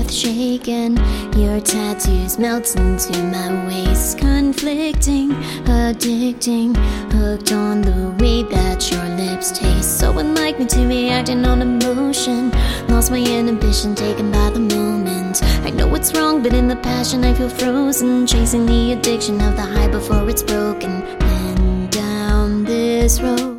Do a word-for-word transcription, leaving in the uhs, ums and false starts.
earth shaking. Your tattoos melt into my waist, conflicting, addicting, hooked on the way that your lips taste. So unlike me to be acting on emotion, lost my inhibition, taken by the moment. I know it's wrong, but in the passion I feel frozen, chasing the addiction of the high before it's broken. Then down this road